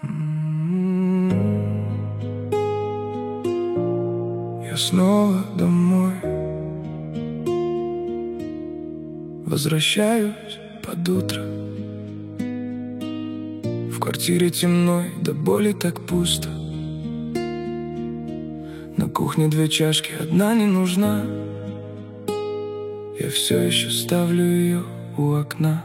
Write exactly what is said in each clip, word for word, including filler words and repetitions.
Я снова домой возвращаюсь под утро. В квартире темно и до боли так пусто. На кухне две чашки, одна не нужна. Я все еще ставлю ее у окна.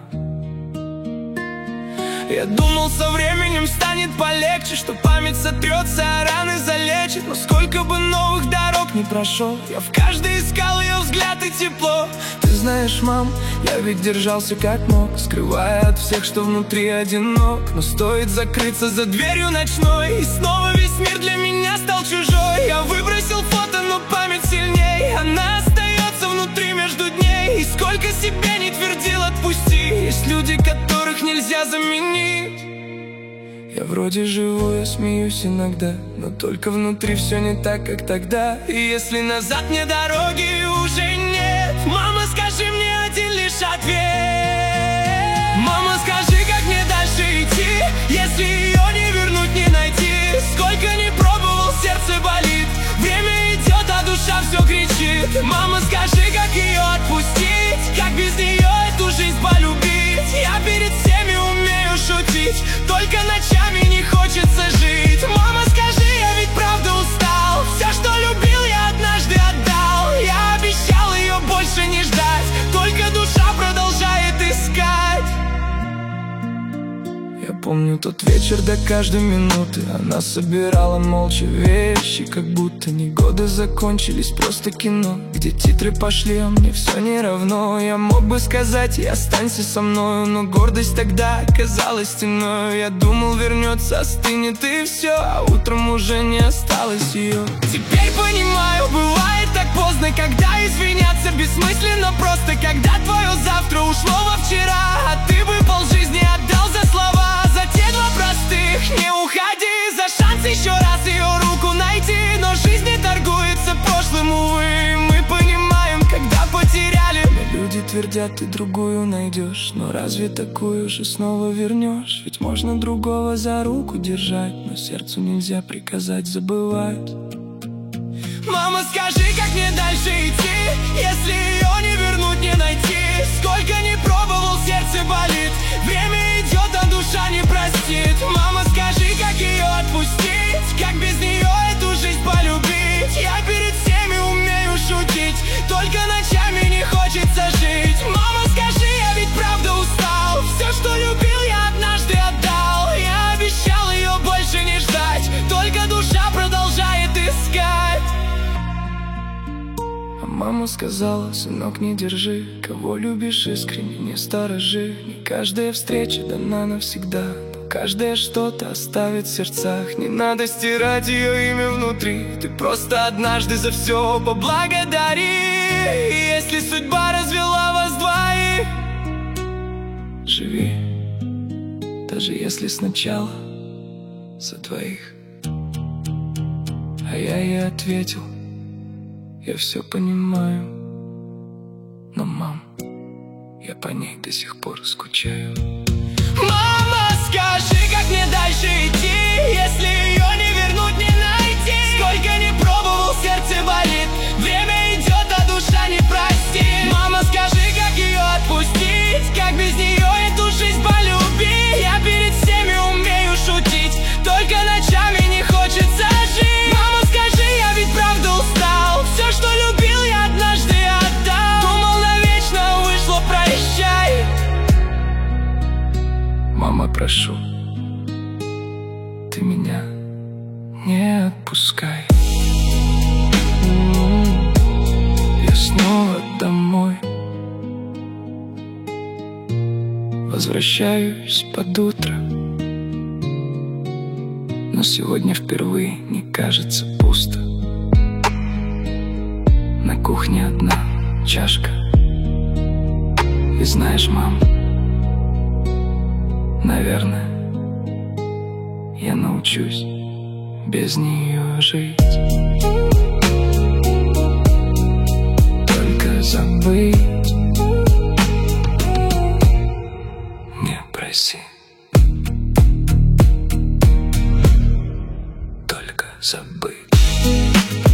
Я думал, со временем станет полегче, что память сотрется, а раны залечит. Но сколько бы новых дорог не прошел, я в каждой искал ее взгляд и тепло. Ты знаешь, мам, я ведь держался как мог, скрывая от всех, что внутри одинок. Но стоит закрыться за дверью ночной, и снова весь мир для меня стал чужой. Я выбросил фото, но память сильней, она остается внутри между дней. И сколько себе не твердил отпусти, есть люди, которых нельзя заменить. Я вроде живу, я смеюсь иногда, но только внутри все не так, как тогда. И если назад мне дороги уже нет, мама, скажи мне один лишь ответ. Мама, скажи, как мне дальше идти, если ее не вернуть, не найти. Сколько не пробовал, сердце болит, время идет, а душа все кричит. Мама, скажи, как ее отпустить, как без нее эту жизнь полюбить. Я перед всеми умею шутить, только ночами не хочется жить. Мама, скажи, я ведь правда устал, все, что любил, я однажды отдал. Я обещал ее больше не ждать, только душа продолжает искать. Я помню тот вечер до каждой минуты. Она собирала молча вещи, как будто не годы закончились, просто кино, где титры пошли, а мне все не равно. Я мог бы сказать ей: останься со мною, но гордость тогда оказалась стеной. Я думал, вернется, остынет и все, а утром уже не осталось ее. Теперь понимаю, бывает так поздно, когда извиняться бессмысленно просто. Когда твое завтра ушло во вчера, а ты бы полжизни отдал за слова. За те два простых: не уходи, за шанс еще раз ее руку найти. Но жизнь не торгуется прошлым, увы. Мы понимаем, когда потеряли. Но люди твердят, ты другую найдешь, но разве такую же снова вернешь? Ведь можно другого за руку держать, но сердцу нельзя приказать забывать. Мама, скажи, как мне дальше идти, если ее не вернуть, не найти. Сколько не пробовал, сердце болит, время идет, а душа не простит. Мама, скажи, как ее отпустить, как без нее эту жизнь полюбить. Я перед всеми умею шутить, только ночами не хочется жить. Мама, скажи, я ведь правда устал, все, что любил, я однажды отдал. Я обещал ее больше не ждать, только душа продолжает искать. Мама сказала: сынок, не держи, кого любишь искренне, не сторожи. Не каждая встреча дана навсегда, но каждое что-то оставит в сердцах. Не надо стирать ее имя внутри, ты просто однажды за все поблагодари. И если судьба развела вас двоих, живи, даже если сначала за двоих. А я ей ответил: я все понимаю, но, мам, я по ней до сих пор скучаю. Мама, скажи, как мне дальше идти, если ее не вернуть, не найти. Сколько не пробовал, сердце болит, время идет, а душа не простит. Мама, скажи, как ее отпустить, как без нее эту жизнь полюбить. Я перед всеми умею шутить, только ночами не хочется жить. Мама, скажи, я ведь правда устал, все, что любил, я однажды отдал. Думал, навечно вышло, прощай. Мама, прошу, ты меня не отпускай. Я снова домой возвращаюсь под утро, но сегодня впервые не кажется пусто. На кухне одна чашка, и знаешь, мам, наверное, я научусь без нее жить. Только забыть не проси. забыть.